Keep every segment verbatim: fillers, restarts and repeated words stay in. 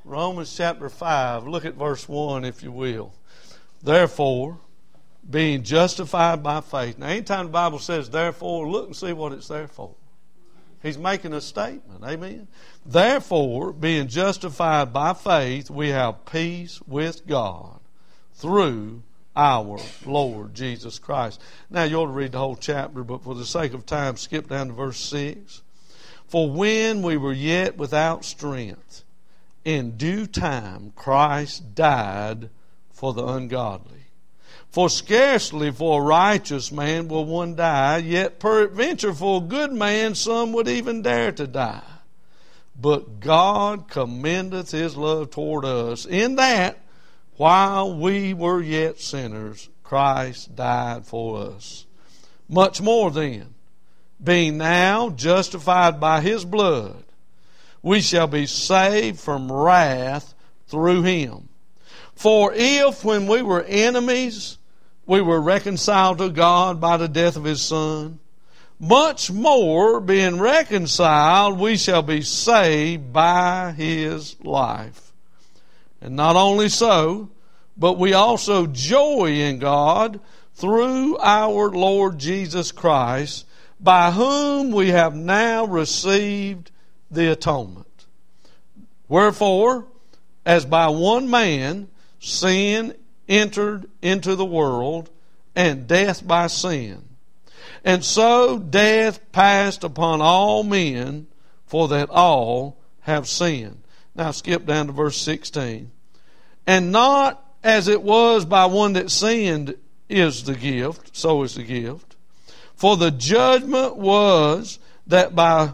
Romans chapter five, look at verse one if you will. Therefore, being justified by faith. Now, anytime the Bible says therefore, look and see what it's there for. He's making a statement. Amen. Therefore, being justified by faith, we have peace with God through our Lord Jesus Christ. Now, you ought to read the whole chapter, but for the sake of time, skip down to verse six. For when we were yet without strength, in due time Christ died for the ungodly. For scarcely for a righteous man will one die, yet peradventure for a good man some would even dare to die. But God commendeth His love toward us, in that, while we were yet sinners, Christ died for us. Much more then, being now justified by His blood, we shall be saved from wrath through Him. For if, when we were enemies, we were reconciled to God by the death of His Son, much more, being reconciled, we shall be saved by His life. And not only so, but we also joy in God through our Lord Jesus Christ, by whom we have now received the atonement. Wherefore, as by one man sin entered into the world, and death by sin, and so death passed upon all men, for that all have sinned. Now skip down to verse sixteen. And not as it was by one that sinned is the gift, so is the gift. For the judgment was that by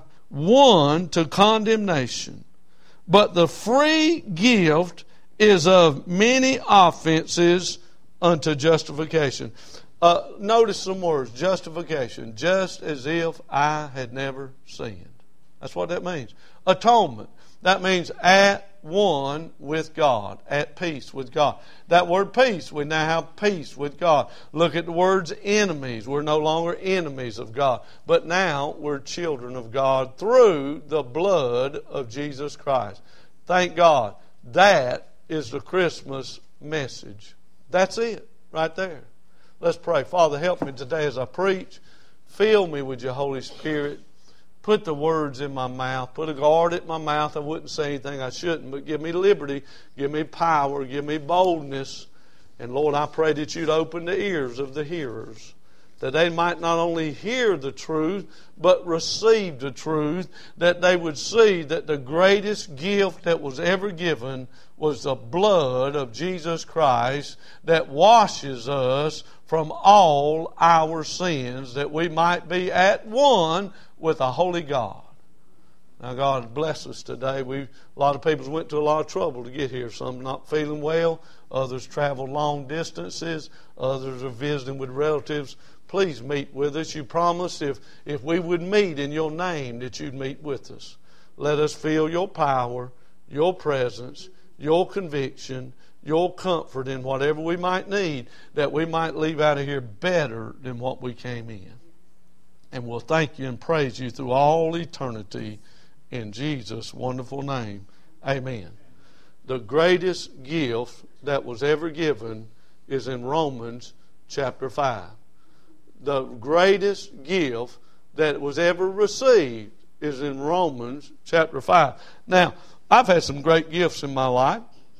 one to condemnation, but the free gift is of many offenses unto justification. Uh, notice some words. Justification. Just as if I had never sinned. That's what that means. Atonement. That means at one with God. At peace with God. That word peace, we now have peace with God. Look at the words enemies. We're no longer enemies of God. But now we're children of God through the blood of Jesus Christ. Thank God. That is the Christmas message. That's it, right there. Let's pray. Father, help me today as I preach. Fill me with your Holy Spirit. Put the words in my mouth. Put a guard at my mouth. I wouldn't say anything I shouldn't, but give me liberty. Give me power. Give me boldness. And Lord, I pray that you'd open the ears of the hearers, that they might not only hear the truth, but receive the truth, that they would see that the greatest gift that was ever given was the blood of Jesus Christ that washes us from all our sins, that we might be at one with a holy God. Now, God, bless us today. We a lot of people went to a lot of trouble to get here. Some not feeling well. Others traveled long distances. Others are visiting with relatives. Please meet with us. You promised if, if we would meet in your name that you'd meet with us. Let us feel your power, your presence, your conviction, your comfort in whatever we might need, that we might leave out of here better than what we came in. And we'll thank you and praise you through all eternity in Jesus' wonderful name. Amen. The greatest gift that was ever given is in Romans chapter five. The greatest gift that was ever received is in Romans chapter five. Now, I've had some great gifts in my life.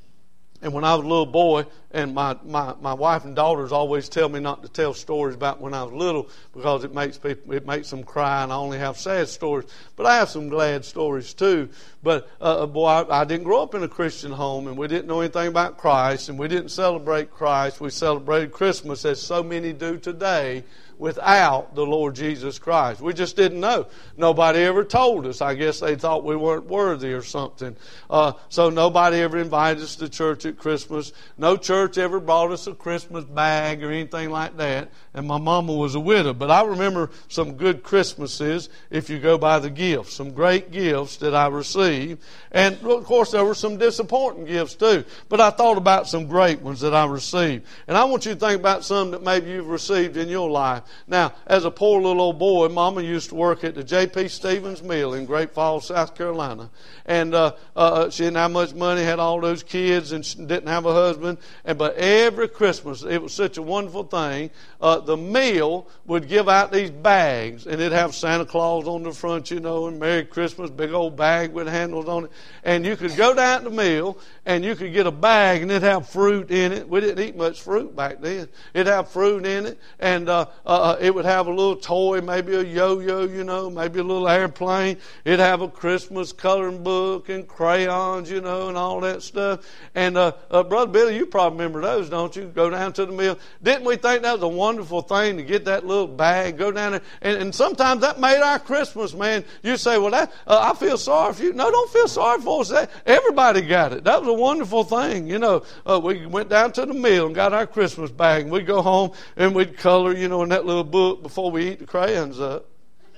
And when I was a little boy, and my, my, my wife and daughters always tell me not to tell stories about when I was little because it makes people it makes them cry, and I only have sad stories. But I have some glad stories too. But uh, boy, I, I didn't grow up in a Christian home, and we didn't know anything about Christ, and we didn't celebrate Christ. We celebrated Christmas as so many do today, without the Lord Jesus Christ. We just didn't know. Nobody ever told us. I guess they thought we weren't worthy or something. Uh, so nobody ever invited us to church at Christmas. No church church ever brought us a Christmas bag or anything like that. And my mama was a widow. But I remember some good Christmases, if you go by the gifts, some great gifts that I received. And, of course, there were some disappointing gifts too. But I thought about some great ones that I received. And I want you to think about some that maybe you've received in your life. Now, as a poor little old boy, Mama used to work at the J P Stevens Mill in Great Falls, South Carolina. And uh, uh, she didn't have much money, had all those kids, and she didn't have a husband. And but every Christmas, it was such a wonderful thing. Uh, the mill would give out these bags, and it'd have Santa Claus on the front, you know, and Merry Christmas, big old bag with handles on it. And you could go down to the mill, and you could get a bag, and it'd have fruit in it. We didn't eat much fruit back then. It'd have fruit in it, and uh, uh, it would have a little toy, maybe a yo-yo, you know, maybe a little airplane. It'd have a Christmas coloring book and crayons, you know, and all that stuff. And uh, uh, Brother Billy, you probably remember those, don't you? Go down to the mill. Didn't we think that was a wonderful thing to get that little bag, go down there? And, and sometimes that made our Christmas, man. You say, well, that uh, I feel sorry for you. No, don't feel sorry for us. That, everybody got it. That was a wonderful thing. You know, uh, we went down to the mill and got our Christmas bag, and we'd go home and we'd color, you know, in that little book before we eat the crayons up.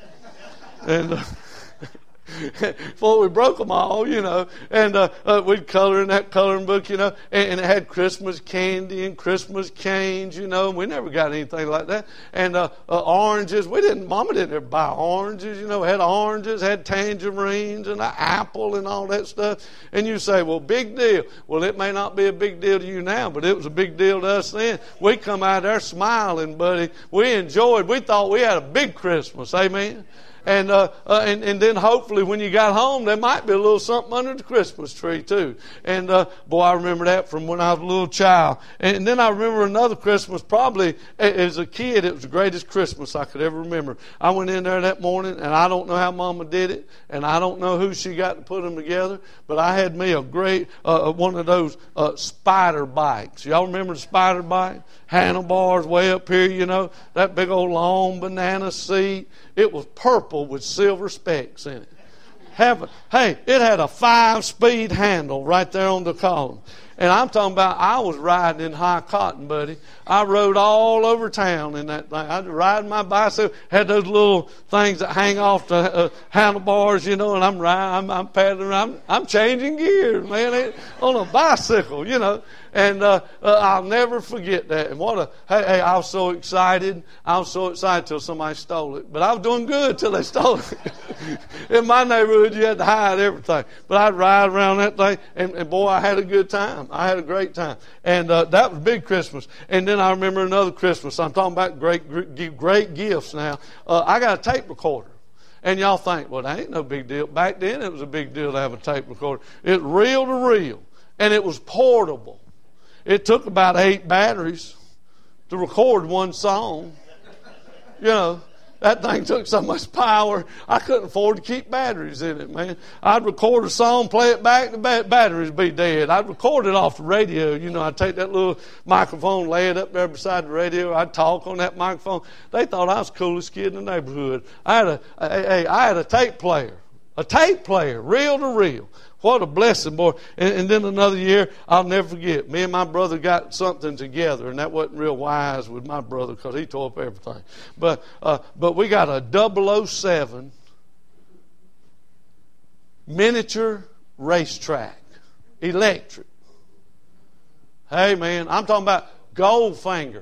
And uh, before we broke them all, you know, and uh, uh, we'd color in that coloring book, you know, and, and it had Christmas candy and Christmas canes, you know, and we never got anything like that. And uh, uh, oranges, we didn't, Mama didn't ever buy oranges, you know, had oranges, had tangerines and an apple and all that stuff. And you say, well, big deal. Well, it may not be a big deal to you now, but it was a big deal to us then. We come out there smiling, buddy. We enjoyed, we thought we had a big Christmas, amen. And, uh, uh, and and then hopefully when you got home, there might be a little something under the Christmas tree too. And uh, boy, I remember that from when I was a little child. And then I remember another Christmas, probably as a kid, it was the greatest Christmas I could ever remember. I went in there that morning, and I don't know how Mama did it, and I don't know who she got to put them together, but I had me a great, uh, one of those uh, spider bikes. Y'all remember the spider bike? Handlebars way up here, you know, that big old long banana seat. It was purple with silver specks in it. Have, hey, it had a five-speed handle right there on the column. And I'm talking about, I was riding in high cotton, buddy. I rode all over town in that thing. I'd ride my bicycle, had those little things that hang off the uh, handlebars, you know, and I'm riding, I'm, I'm paddling, I'm, I'm changing gears, man, on a bicycle, you know. And uh, uh, I'll never forget that. And what a, hey, hey, I was so excited. I was so excited till somebody stole it. But I was doing good till they stole it. In my neighborhood, you had to hide everything. But I'd ride around that thing, and, and boy, I had a good time. I had a great time. And uh, that was big Christmas. And then I remember another Christmas. I'm talking about great, great, great gifts now. Uh, I got a tape recorder. And y'all think, well, that ain't no big deal. Back then, it was a big deal to have a tape recorder. It was reel to reel. And it was portable. It took about eight batteries to record one song. You know, that thing took so much power, I couldn't afford to keep batteries in it, man. I'd record a song, play it back, the batteries be dead. I'd record it off the radio. You know, I'd take that little microphone, lay it up there beside the radio. I'd talk on that microphone. They thought I was the coolest kid in the neighborhood. I had a, a, a I had a tape player, a tape player, reel to reel. What a blessing, boy. And, and then another year, I'll never forget. Me and my brother got something together, and that wasn't real wise with my brother because he tore up everything. But uh, but we got a double oh seven miniature racetrack, electric. Hey, man, I'm talking about Goldfinger.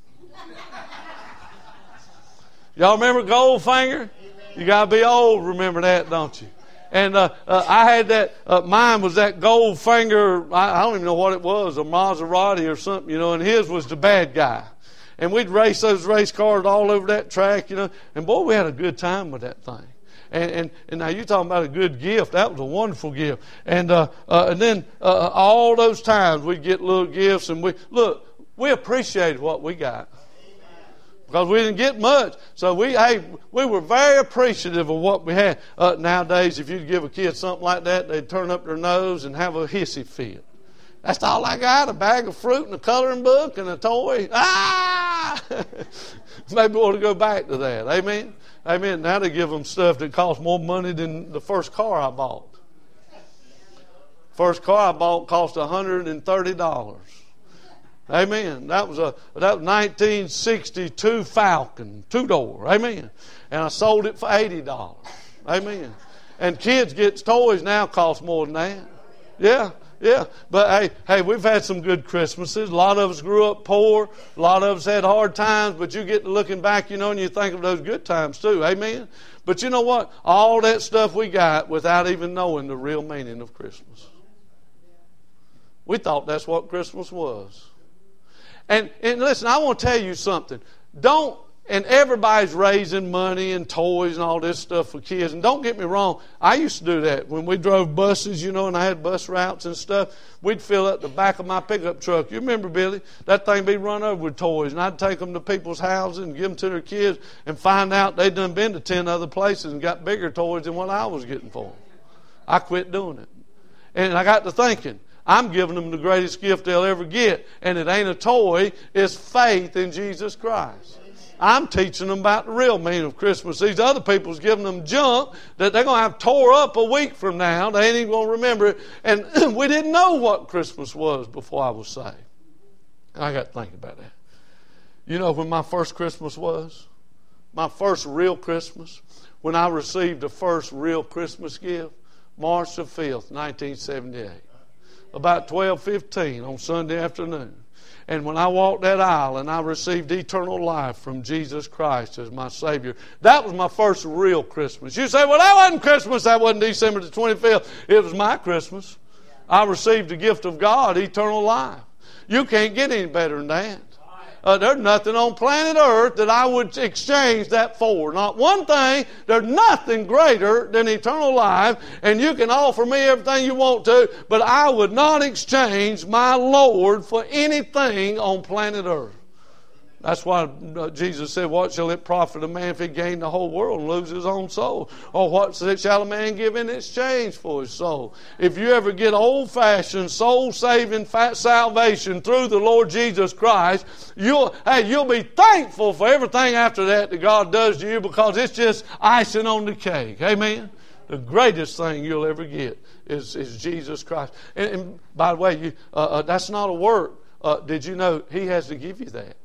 Y'all remember Goldfinger? You got to be old to remember that, don't you? And uh, uh, I had that, uh, mine was that Goldfinger, I, I don't even know what it was, a Maserati or something, you know, and his was the bad guy. And we'd race those race cars all over that track, you know, and boy, we had a good time with that thing. And, and, and now you're talking about a good gift. That was a wonderful gift. And, uh, uh, and then uh, all those times we'd get little gifts, and we, look, we appreciated what we got. Because we didn't get much. So we hey, we were very appreciative of what we had. Uh, nowadays, if you'd give a kid something like that, they'd turn up their nose and have a hissy fit. That's all I got, a bag of fruit and a coloring book and a toy. Ah! Maybe we ought to go back to that. Amen? Amen. Now they give them stuff that costs more money than the first car I bought. First car I bought cost one hundred thirty dollars. Amen. That was a that was nineteen sixty-two Falcon, two door. Amen. And I sold it for eighty dollars. Amen. And kids get toys now cost more than that. Yeah, yeah. But hey, hey, we've had some good Christmases. A lot of us grew up poor. A lot of us had hard times. But you get to looking back, you know, and you think of those good times too. Amen. But you know what? All that stuff we got without even knowing the real meaning of Christmas. We thought that's what Christmas was. And, and listen, I want to tell you something. Don't, and everybody's raising money and toys and all this stuff for kids. And don't get me wrong, I used to do that. When we drove buses, you know, and I had bus routes and stuff, we'd fill up the back of my pickup truck. You remember, Billy? That thing be run over with toys. And I'd take them to people's houses and give them to their kids and find out they'd done been to ten other places and got bigger toys than what I was getting for them. I quit doing it. And I got to thinking, I'm giving them the greatest gift they'll ever get. And it ain't a toy. It's faith in Jesus Christ. I'm teaching them about the real meaning of Christmas. These other people's giving them junk that they're going to have tore up a week from now. They ain't even going to remember it. And we didn't know what Christmas was before I was saved. I got to think about that. You know when my first Christmas was? My first real Christmas? When I received the first real Christmas gift? March the fifth, nineteen seventy-eight. About twelve fifteen on Sunday afternoon. And when I walked that aisle and I received eternal life from Jesus Christ as my Savior, that was my first real Christmas. You say, well, that wasn't Christmas. That wasn't December the twenty-fifth. It was my Christmas. I received the gift of God, eternal life. You can't get any better than that. Uh, there's nothing on planet Earth that I would exchange that for. Not one thing. There's nothing greater than eternal life. And you can offer me everything you want to, but I would not exchange my Lord for anything on planet Earth. That's why Jesus said, what shall it profit a man if he gain the whole world and lose his own soul? Or what shall a man give in exchange for his soul? If you ever get old-fashioned, soul-saving salvation through the Lord Jesus Christ, you'll, hey, you'll be thankful for everything after that that God does to you because it's just icing on the cake. Amen? The greatest thing you'll ever get is, is Jesus Christ. And, and by the way, you, uh, uh, that's not a work. Uh, did you know He has to give you that?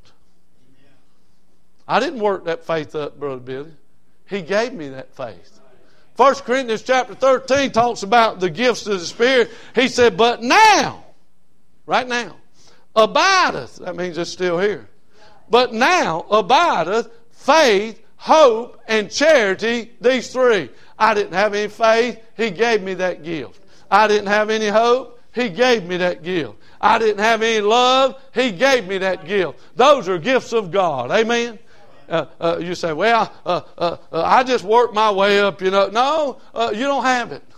I didn't work that faith up, Brother Billy. He gave me that faith. First Corinthians chapter thirteen talks about the gifts of the Spirit. He said, but now, right now, abideth, that means it's still here. But now abideth faith, hope, and charity, these three. I didn't have any faith. He gave me that gift. I didn't have any hope. He gave me that gift. I didn't have any love. He gave me that gift. Those are gifts of God. Amen? Uh, uh, you say, well, uh, uh, uh, I just worked my way up, you know. No, uh, you don't have it.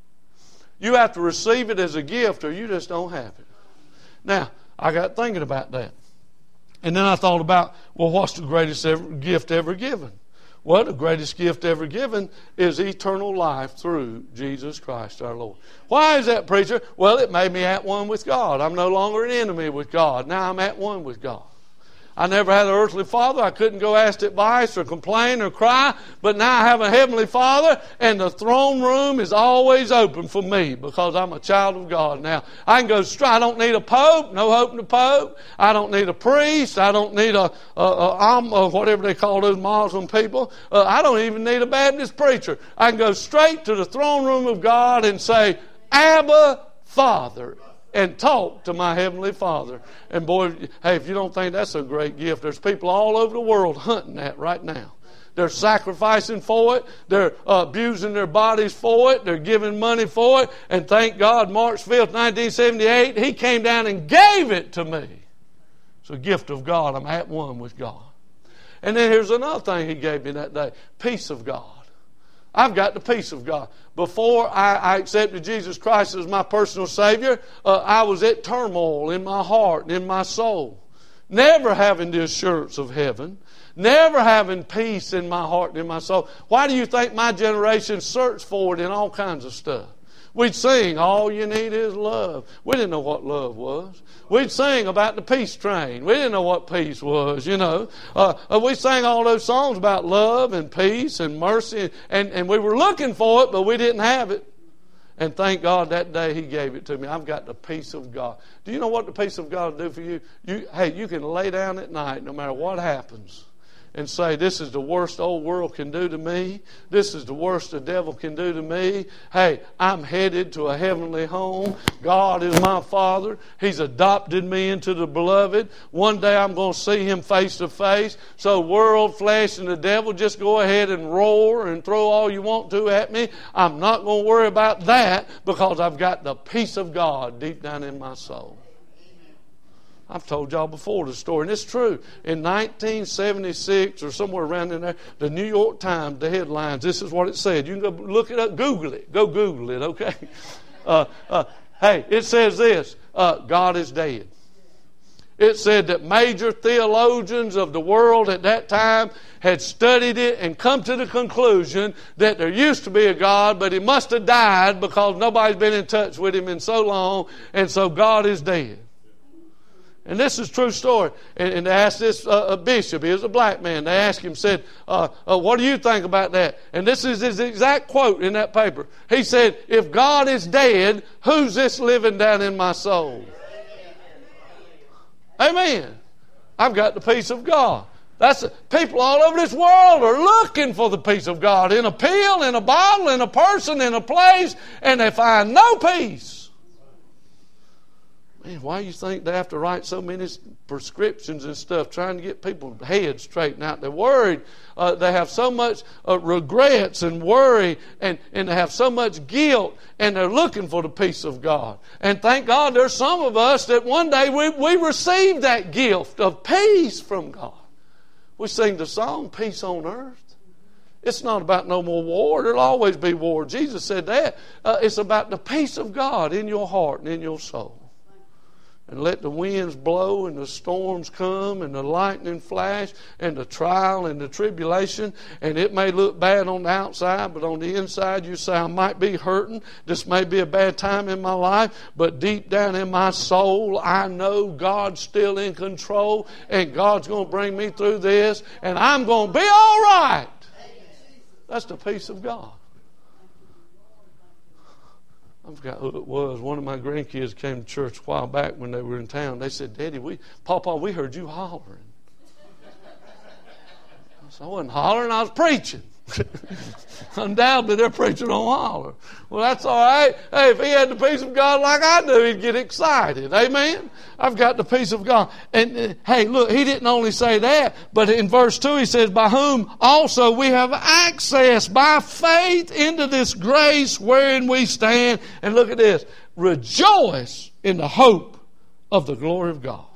You have to receive it as a gift or you just don't have it. Now, I got thinking about that. And then I thought about, well, what's the greatest ever, gift ever given? Well, the greatest gift ever given is eternal life through Jesus Christ our Lord. Why is that, preacher? Well, it made me at one with God. I'm no longer an enemy with God. Now I'm at one with God. I never had an earthly father. I couldn't go ask advice or complain or cry. But now I have a heavenly Father, and the throne room is always open for me because I'm a child of God. Now, I can go straight. I don't need a pope. No hope in the pope. I don't need a priest. I don't need a, a, a, a whatever they call those Muslim people. Uh, I don't even need a Baptist preacher. I can go straight to the throne room of God and say, Abba, Father, and talk to my Heavenly Father. And boy, hey, if you don't think that's a great gift, there's people all over the world hunting that right now. They're sacrificing for it. They're uh, abusing their bodies for it. They're giving money for it. And thank God, March fifth, nineteen seventy-eight, He came down and gave it to me. It's a gift of God. I'm at one with God. And then here's another thing He gave me that day. Peace of God. I've got the peace of God. Before I, I accepted Jesus Christ as my personal Savior, uh, I was at turmoil in my heart and in my soul. Never having the assurance of heaven. Never having peace in my heart and in my soul. Why do you think my generation searched for it in all kinds of stuff? We'd sing, all you need is love. We didn't know what love was. We'd sing about the peace train. We didn't know what peace was, you know. Uh, we sang all those songs about love and peace and mercy, and, and we were looking for it, but we didn't have it. And thank God that day He gave it to me. I've got the peace of God. Do you know what the peace of God will do for you? You, hey, you can lay down at night no matter what happens and say, this is the worst old world can do to me. This is the worst the devil can do to me. Hey, I'm headed to a heavenly home. God is my Father. He's adopted me into the beloved. One day I'm going to see Him face to face. So world, flesh, and the devil, just go ahead and roar and throw all you want to at me. I'm not going to worry about that because I've got the peace of God deep down in my soul. I've told y'all before the story, and it's true. In nineteen seventy-six or somewhere around in there, the New York Times, the headlines, this is what it said. You can go look it up, Google it. Go Google it, okay? Uh, uh, hey, it says this, uh, God is dead. It said that major theologians of the world at that time had studied it and come to the conclusion that there used to be a God, but He must have died because nobody's been in touch with Him in so long, and so God is dead. And this is a true story. And, and they asked this uh, a bishop, he was a black man, they asked him, said, uh, uh, what do you think about that? And this is his exact quote in that paper. He said, if God is dead, who's this living down in my soul? Amen. I've got the peace of God. That's people all over this world are looking for the peace of God in a pill, in a bottle, in a person, in a place, and they find no peace. Man, why do you think they have to write so many prescriptions and stuff trying to get people's heads straightened out? They're worried. Uh, they have so much uh, regrets and worry, and, and they have so much guilt, and they're looking for the peace of God. And thank God there's some of us that one day we, we receive that gift of peace from God. We sing the song, Peace on Earth. It's not about no more war. There'll always be war. Jesus said that. Uh, it's about the peace of God in your heart and in your soul. And let the winds blow and the storms come and the lightning flash and the trial and the tribulation. And it may look bad on the outside, but on the inside you say, I might be hurting. This may be a bad time in my life. But deep down in my soul, I know God's still in control. And God's going to bring me through this. And I'm going to be all right. That's the peace of God. I forgot who it was. One of my grandkids came to church a while back when they were in town. They said, Daddy, we, Papa, we heard you hollering. I said, I wasn't hollering, I was preaching. Undoubtedly, they're preaching on holler. Well, that's all right. Hey, if he had the peace of God like I do, he'd get excited. Amen? I've got the peace of God. And, uh, hey, look, he didn't only say that, but in verse two he says, by whom also we have access by faith into this grace wherein we stand. And look at this. Rejoice in the hope of the glory of God.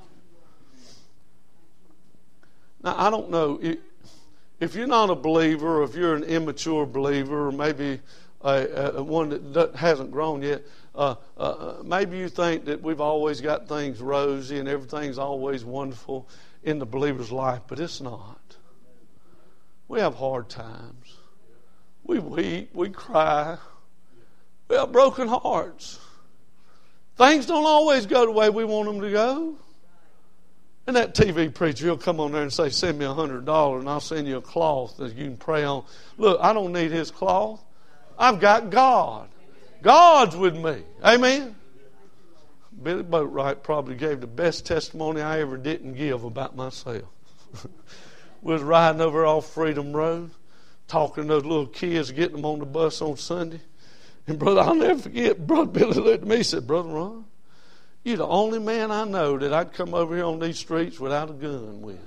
Now, I don't know... It, If you're not a believer, or if you're an immature believer, or maybe a, a one that hasn't grown yet, uh, uh, maybe you think that we've always got things rosy and everything's always wonderful in the believer's life, but it's not. We have hard times. We weep, we cry. We have broken hearts. Things don't always go the way we want them to go. And that T V preacher, he'll come on there and say, send me a hundred dollars and I'll send you a cloth that you can pray on. Look, I don't need his cloth. I've got God. God's with me. Amen? Billy Boatwright probably gave the best testimony I ever didn't give about myself. We was riding over off Freedom Road, talking to those little kids, getting them on the bus on Sunday. And brother, I'll never forget, Brother Billy looked at me and said, Brother Ron, you're the only man I know that I'd come over here on these streets without a gun with.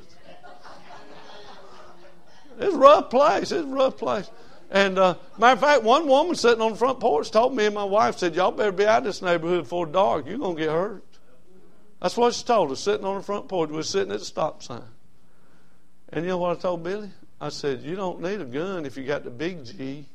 It's a rough place. It's a rough place. And uh, matter of fact, one woman sitting on the front porch told me and my wife, said, y'all better be out of this neighborhood before dark. You're going to get hurt. That's what she told us, sitting on the front porch. We were sitting at the stop sign. And you know what I told Billy? I said, you don't need a gun if you got the big G.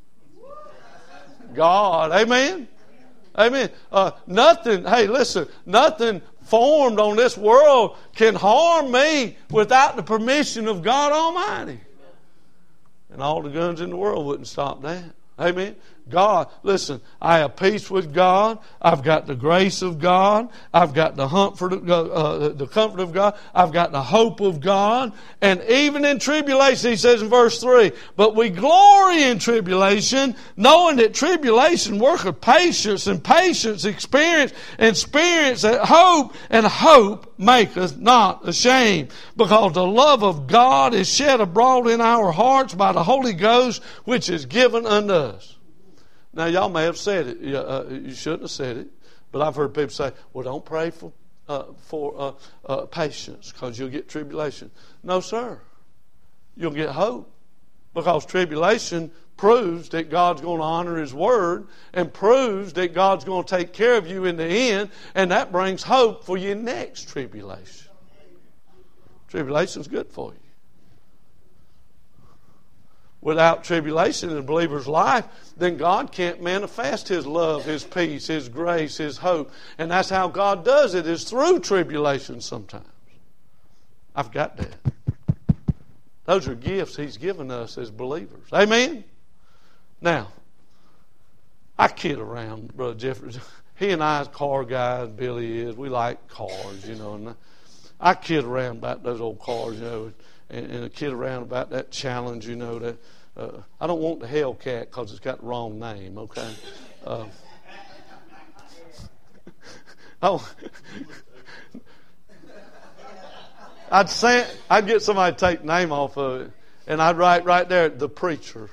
God. Amen? Amen. Uh, nothing, hey, listen, nothing formed on this world can harm me without the permission of God Almighty. And all the guns in the world wouldn't stop that. Amen. God, listen, I have peace with God. I've got the grace of God. I've got the comfort of, uh, the comfort of God. I've got the hope of God. And even in tribulation, he says in verse three, but we glory in tribulation, knowing that tribulation worketh patience, and patience experience, and experience hope, and hope maketh not ashamed, because the love of God is shed abroad in our hearts by the Holy Ghost, which is given unto us. Now, y'all may have said it. Uh, you shouldn't have said it. But I've heard people say, well, don't pray for uh, for uh, uh, patience because you'll get tribulation. No, sir. You'll get hope, because tribulation proves that God's going to honor His Word and proves that God's going to take care of you in the end, and that brings hope for your next tribulation. Tribulation's good for you. Without tribulation in a believer's life, then God can't manifest His love, His peace, His grace, His hope. And that's how God does it, is through tribulation sometimes. I've got that. Those are gifts He's given us as believers. Amen? Now, I kid around, Brother Jeffrey. He and I is car guys, Billy is. We like cars, you know. And I kid around about those old cars, you know. And, and a kid around about that challenge, you know. That uh, I don't want the Hellcat because it's got the wrong name, okay? Uh, oh, I'd say, I'd get somebody to take the name off of it, and I'd write right there, the preacher.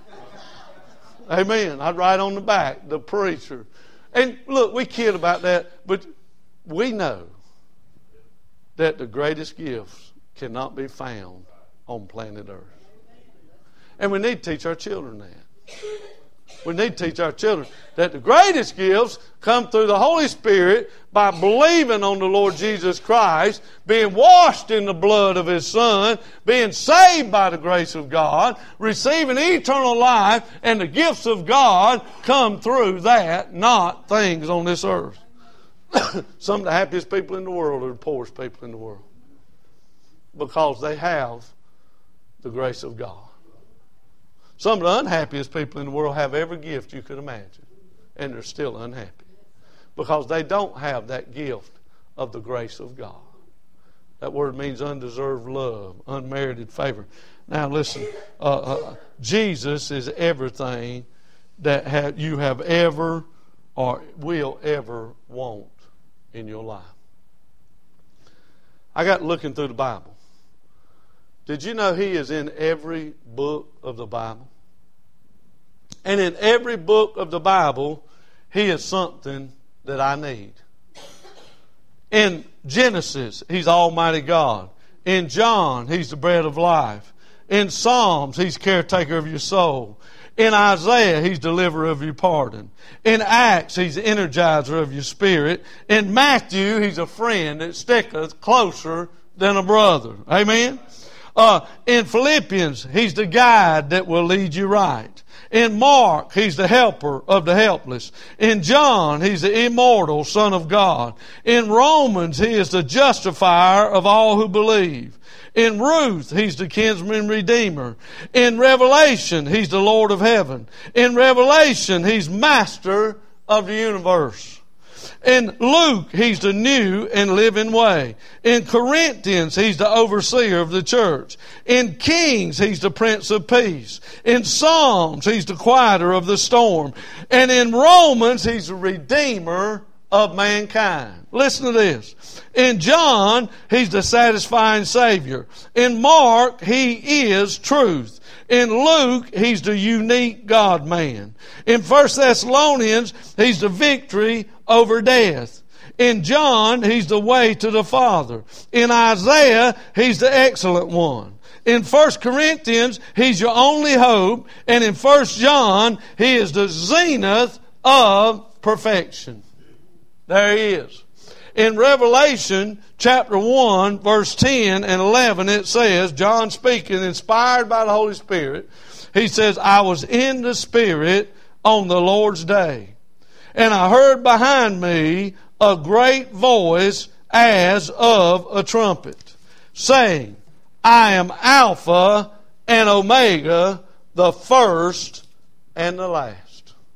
Amen. I'd write on the back, the preacher. And look, we kid about that, but we know that the greatest gifts cannot be found on planet Earth. And we need to teach our children that. We need to teach our children that the greatest gifts come through the Holy Spirit by believing on the Lord Jesus Christ, being washed in the blood of His Son, being saved by the grace of God, receiving eternal life, and the gifts of God come through that, not things on this earth. Some of the happiest people in the world are the poorest people in the world, because they have the grace of God. Some of the unhappiest people in the world have every gift you could imagine, and they're still unhappy because they don't have that gift of the grace of God. That word means undeserved love, unmerited favor. Now listen, uh, uh, Jesus is everything that have, you have ever or will ever want in your life. I got looking through the Bible. Did you know He is in every book of the Bible? And in every book of the Bible, He is something that I need. In Genesis, He's Almighty God. In John, He's the bread of life. In Psalms, He's caretaker of your soul. In Isaiah, He's deliverer of your pardon. In Acts, He's the energizer of your spirit. In Matthew, He's a friend that sticketh closer than a brother. Amen? Uh, in Philippians, He's the guide that will lead you right. In Mark, He's the helper of the helpless. In John, He's the immortal Son of God. In Romans, He is the justifier of all who believe. In Ruth, He's the kinsman redeemer. In Revelation, He's the Lord of heaven. In Revelation, He's master of the universe. In Luke, He's the new and living way. In Corinthians, He's the overseer of the church. In Kings, He's the Prince of Peace. In Psalms, He's the quieter of the storm. And in Romans, He's the redeemer of mankind. Listen to this. In John, He's the satisfying Savior. In Mark, He is truth. In Luke, He's the unique God-man. In First Thessalonians, He's the victory over death. In John, He's the way to the Father. In Isaiah, He's the excellent one. In First Corinthians, He's your only hope. And in First John, He is the zenith of perfection. There He is. In Revelation chapter one, verse ten and eleven, it says, John speaking, inspired by the Holy Spirit, he says, I was in the Spirit on the Lord's day, and I heard behind me a great voice as of a trumpet, saying, I am Alpha and Omega, the first and the last.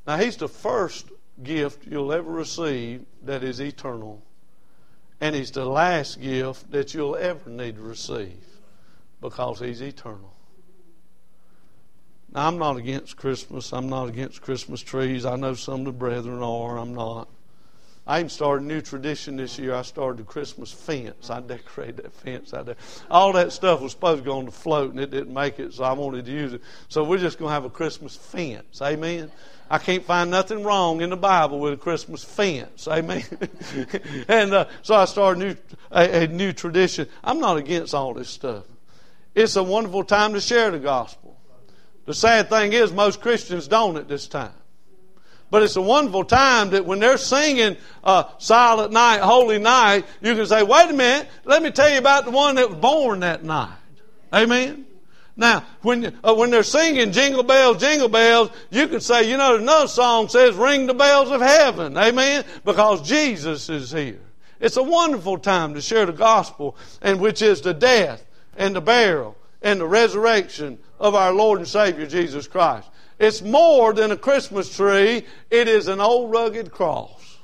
Now, He's the first gift you'll ever receive that is eternal. And He's the last gift that you'll ever need to receive because He's eternal. Now, I'm not against Christmas. I'm not against Christmas trees. I know some of the brethren are. I'm not. I even started a new tradition this year. I started the Christmas fence. I decorated that fence out there. All that stuff was supposed to go on the float, and it didn't make it, so I wanted to use it. So we're just going to have a Christmas fence. Amen? I can't find nothing wrong in the Bible with a Christmas fence. Amen? and uh, so I started a new, a, a new tradition. I'm not against all this stuff. It's a wonderful time to share the gospel. The sad thing is most Christians don't at this time. But it's a wonderful time that when they're singing uh, Silent Night, Holy Night, you can say, wait a minute, let me tell you about the one that was born that night. Amen? Now, when uh, when they're singing Jingle Bells, Jingle Bells, you can say, you know, there's another song says, ring the bells of heaven. Amen? Because Jesus is here. It's a wonderful time to share the gospel, and which is the death and the burial and the resurrection of our Lord and Savior, Jesus Christ. It's more than a Christmas tree. It is an old rugged cross.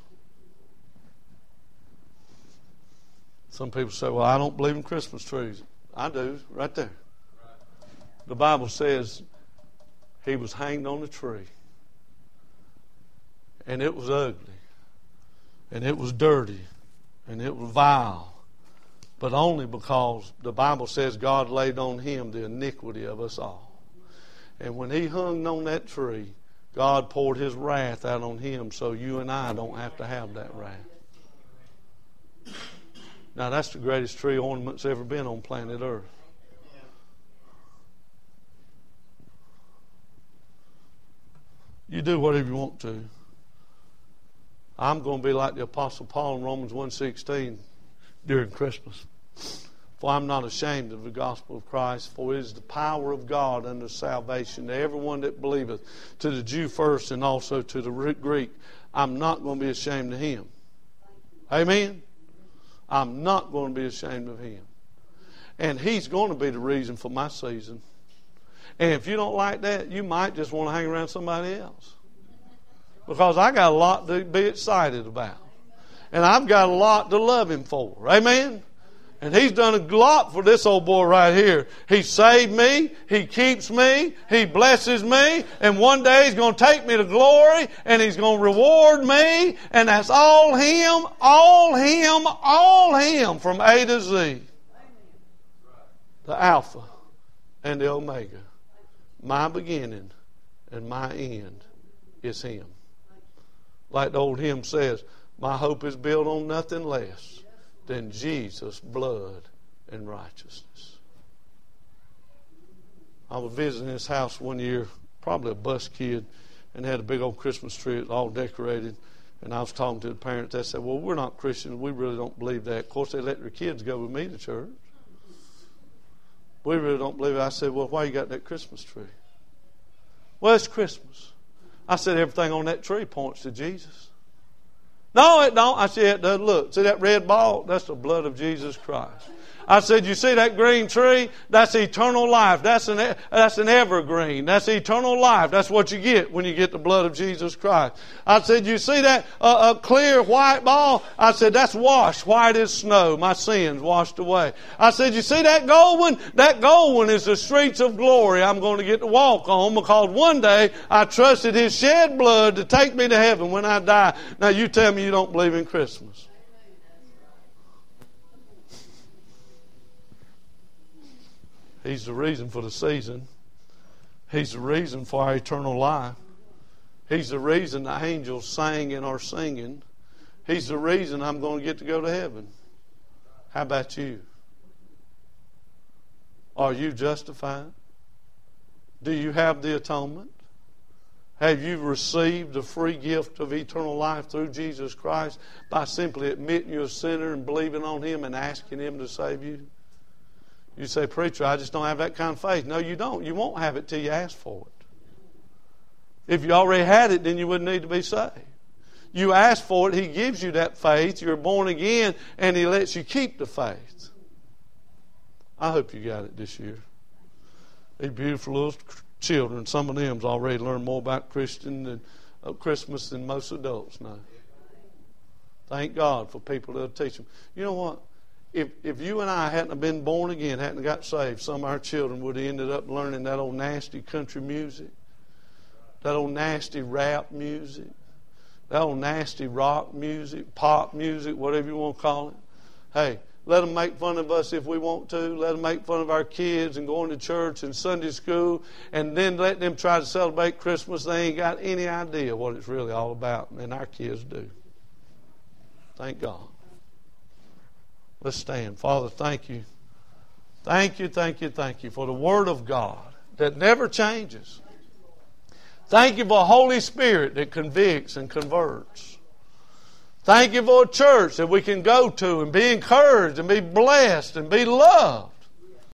Some people say, well, I don't believe in Christmas trees. I do, right there. The Bible says He was hanged on a tree. And it was ugly. And it was dirty. And it was vile. But only because the Bible says God laid on Him the iniquity of us all. And when He hung on that tree, God poured His wrath out on Him so you and I don't have to have that wrath. Now that's the greatest tree ornament that's ever been on planet Earth. You do whatever you want to. I'm going to be like the Apostle Paul in Romans one sixteen during Christmas. For I'm not ashamed of the gospel of Christ, for it is the power of God unto salvation to everyone that believeth, to the Jew first and also to the Greek. I'm not going to be ashamed of Him. Amen? I'm not going to be ashamed of Him. And He's going to be the reason for my season. And if you don't like that, you might just want to hang around somebody else. Because I got a lot to be excited about. And I've got a lot to love Him for. Amen? And He's done a lot for this old boy right here. He saved me. He keeps me. He blesses me. And one day He's going to take me to glory. And He's going to reward me. And that's all Him, all Him, all Him from A to Z. The Alpha and the Omega. My beginning and my end is Him. Like the old hymn says, my hope is built on nothing less than Jesus' blood and righteousness. I was visiting his house one year, probably a bus kid, and had a big old Christmas tree all decorated. And I was talking to the parents. They said, well, we're not Christians. We really don't believe that. Of course, they let their kids go with me to church. We really don't believe it. I said, well, why you got that Christmas tree? Well, it's Christmas. I said, everything on that tree points to Jesus. No, it don't. I said, it doesn't. Look, see that red ball? That's the blood of Jesus Christ. I said, you see that green tree? That's eternal life. That's an that's an evergreen. That's eternal life. That's what you get when you get the blood of Jesus Christ. I said, you see that uh, a clear white ball? I said, that's washed white as snow. My sins washed away. I said, you see that gold one? That gold one is the streets of glory I'm going to get to walk on, because one day I trusted His shed blood to take me to heaven when I die. Now you tell me you don't believe in Christmas. He's the reason for the season. He's the reason for our eternal life. He's the reason the angels sang and are singing. He's the reason I'm going to get to go to heaven. How about you? Are you justified? Do you have the atonement? Have you received the free gift of eternal life through Jesus Christ by simply admitting you're a sinner and believing on Him and asking Him to save you? You say, preacher, I just don't have that kind of faith. No, you don't. You won't have it till you ask for it. If you already had it, then you wouldn't need to be saved. You ask for it, He gives you that faith. You're born again, and He lets you keep the faith. I hope you got it this year. These beautiful little children, some of them's already learned more about Christian than of Christmas than most adults know. Thank God for people that'll teach them. You know what? If if you and I hadn't have been born again, hadn't got saved, some of our children would have ended up learning that old nasty country music, that old nasty rap music, that old nasty rock music, pop music, whatever you want to call it. Hey, let them make fun of us if we want to. Let them make fun of our kids and going to church and Sunday school, and then let them try to celebrate Christmas. They ain't got any idea what it's really all about, and our kids do. Thank God. Let's stand. Father, thank you. Thank you, thank you, thank you for the Word of God that never changes. Thank you for the Holy Spirit that convicts and converts. Thank you for a church that we can go to and be encouraged and be blessed and be loved.